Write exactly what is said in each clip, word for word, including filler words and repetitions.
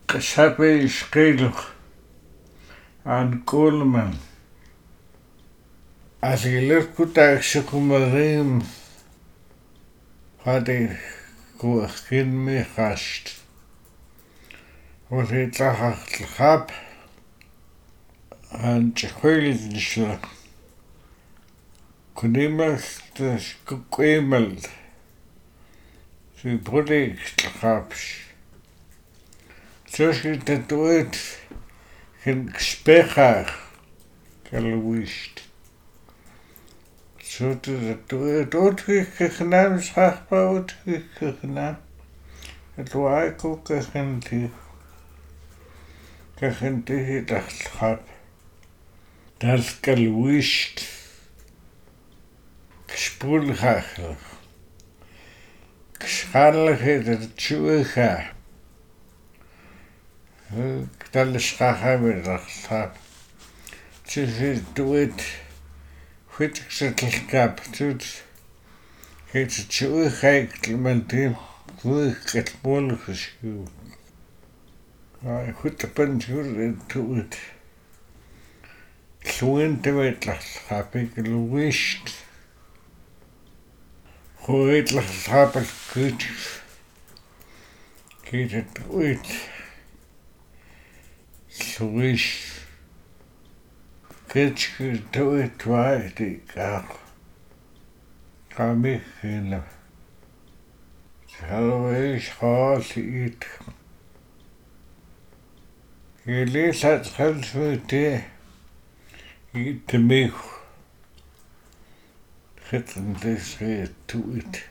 Sabe Schreil an Coleman. Als ik leuk goed uitzoeken had ik geen meer gast. Wat ik dacht heb en schreeuwde kon iemand dus gekwemeld. Ze broedelijk gaps. Zoals ik dat ooit geen gesprek geluist. Zo dat ooit ooit gedaan, schachbouwt gedaan. Het was ik ook geen die. Geen die dacht heb. Dat is geluist. Gespoelig eigenlijk. Schadelijk dat het zo gaat. Dat is graag weer dacht heb. Ze zit ooit. Goed ik zet het kap. Doet. Heet het zo gek met die. Goed het moeilijk geschuwd. Maar goed dat ben je doet. Zo in de wereld heb ik geluist. Goed heb ik goed. Heet het ooit. Zo is. Kitje doet waar ik ga. Ga me heen. Zo is haast iets. Je leest het geld voor de. Niet te mij. Het is het doet.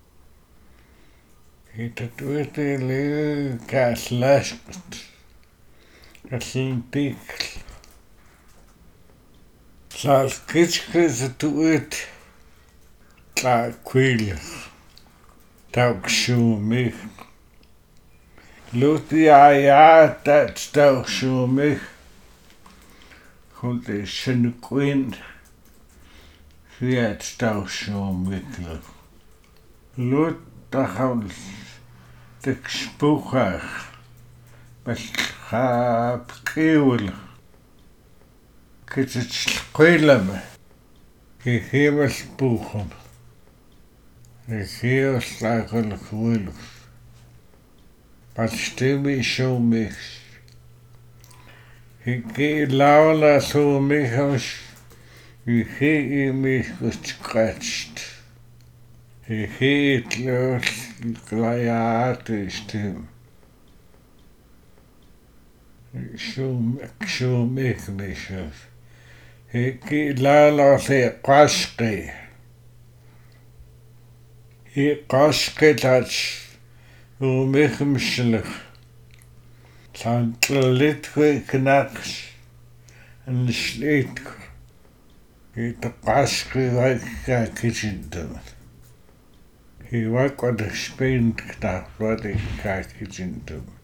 Het doet de leuke slash. Het is een dik. Zoals kitje ze doet. Klaar kwelig. Dat zo mij. Loot ja ja dat stout zo mij. Goed is een queen. Ja het stout zo mij. Loot dat gaan de spookhaar. Met gaap keeuwel. Kit het spelen. Ik geef me spoegen. Ik geef slagelijk gewillig. Maar stil me zo mis. Ik geef lauw zo mis. Ik geef me gescratcht. Ik geef het los. Klaar stem. Zo, zo mis mis. Ik geef lauw ze kaske. Ik kaske dat. Hoe mich misselijk. Zijn lid knaks en sleet. Ik de kaske waar kitchen doen. Ik was wat ik speend gedacht wat ik kitchen doen.